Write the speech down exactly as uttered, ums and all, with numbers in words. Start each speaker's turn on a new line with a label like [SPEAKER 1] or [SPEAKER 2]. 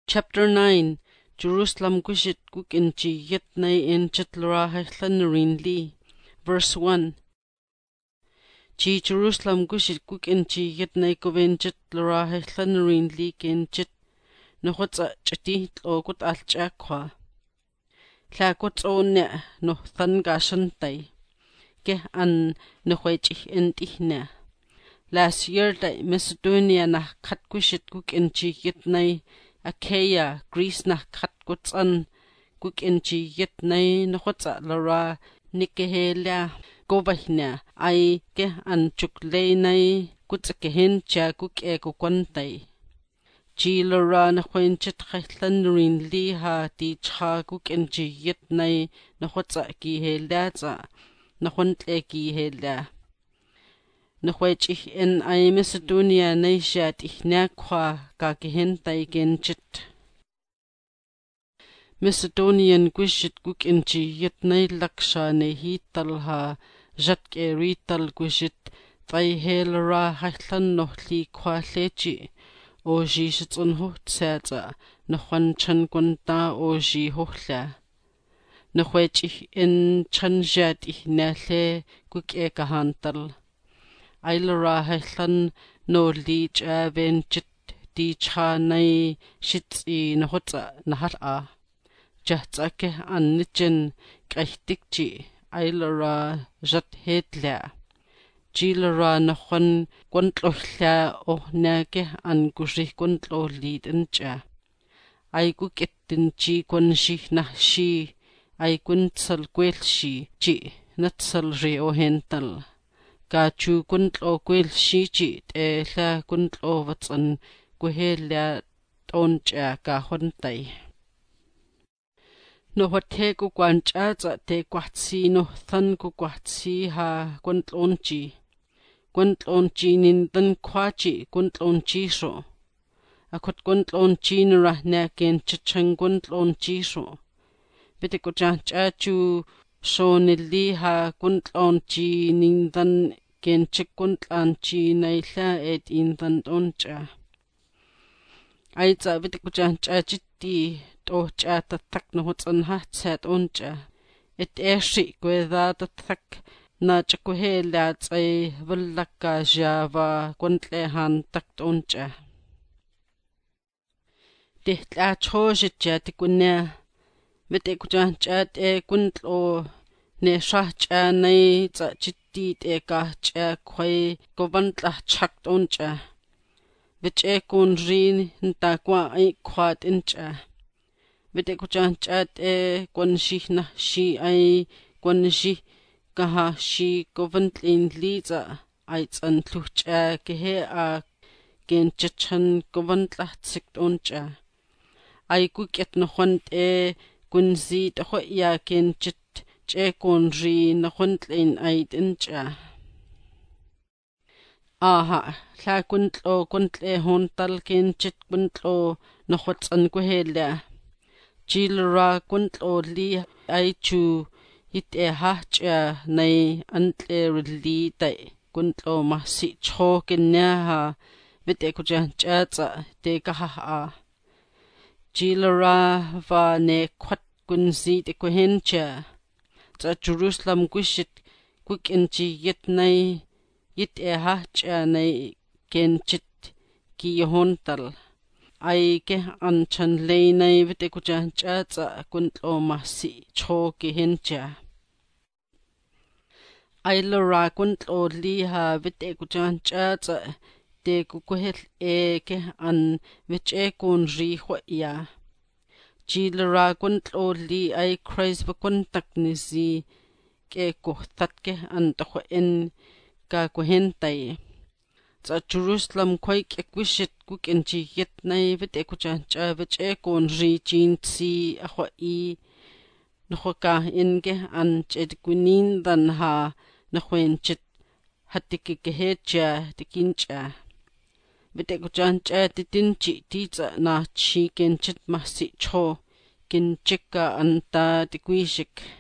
[SPEAKER 1] Chapter nine. Jerusalem gushit guk inchi yet nay in chitlara haithlanrin li. Verse one. Chi Jerusalem gushit guk inchi yet nay goven chitlara haithlanrin li gen chit nohotsa chiti tlo gut alcha kwa. Tla gut o ne no than gashantay. Ke an nohwech intih ne. Last year day Macedonia na kat gushit guk inchi yet nay Achaia, Greece na kat gutsan guk inchi yet nay nohotsa lara nikehelia govahna ay ke an chuklay nay gutsakehin cha guk e gukwantay. Chi lara nakhwenchit khaithlanrin liha di cha guk inchi yet nay nohotsa kihelia za nakhwantle kihelia. Nakhwech in ay Macedonia nay shat ihna kwa kakihintay genchit. Macedonian gushit guk inchi yet nay laksha ne hitalha jatke rital gushit tay helara haithlan nohli kwa lechi o ji shitsun hohtsaza nakhwan chan kwanta o ji hohla. Nakhwech in chan jat ihna le guk e kahantal. Ailara haithlan no li cha venchit di cha nay shitsi nohotsa nahara. Jahtsa ke an nichen kaihtikchi ailara jat hedla. Jilara nakhwan kwantlohla oh na ke an gushih kwantlo lidincha. Ay gukittin chi kwanshih nahshi ay kwantsal kwelshi chi natsal ri o hental. Ka chu kuntlo kwel shichi te la kuntlo watsan kuhelia toncha ka hontay. No hote ku kwancha za te kwatsi no than ku kwatsi ha kuntlonchi. Kuntlonchi nindan kwachi kuntlonchi so. Akot kuntlonchi nirahna ken chichang kuntlonchi so. Bite ku chancha chu so niliha kuntlonchi nindan ken chikuntlanchi naila et indan toncha. Aitza bite ku chancha chitti tocha tatak no hotsan hatsat oncha. Et eshi kweda tatak na chakuhela tsay wallaka java kuntlehan tak toncha. Dihtla chojitja tikunya. Bite ku chancha te kuntlo ne shahcha nay tsa chitti te kahcha kway govantla chak toncha. Viche kun rin nta kwa ay kwat incha. Vite ku chancha te kwanshih na shi ay kwanshih kaha shi govantlin liza ay tsan tluhcha kehe a genchachan govantla tsik toncha. Ay kukyat na khwante kunzi takhwaya genchit che konri na khwantlin ay dincha. Aha, la kuntlo kuntle hontal genchit kuntlo na khwatsan kuhelia. Jilra kuntlo li ay chu ite hachya nay antle rili tay kuntlo mahsi cho kinyaha vite kujancha tsa te kaha. Jilra va ne kwat kunzi te kuhencha. Tsa Jerusalem gushit guk inchi yet nay yit e hachya nay genchit ki yahontal. Ay ke anchan lay nay vite kujancha tsa kuntlo mahsi cho ki hencha. Ay lara kuntlo liha vite kujancha tsa te kukuhel e ke an viche kun ri hwaya. Jilara kuntlo li ay Christ vakuntak nizi ke kuhtat ke an takhwain ka kuhentay. Tsa Jerusalem kway kekwishit guk inchi yet nay vite kujancha viche kun ri jintsi ahwai nakhwaka inge an chedikunin dan ha nakhwenchit hatikikehecha tikincha. Vite kujancha titinchi titsa na chi genchit mahsi cho kinchika anta tikwishik.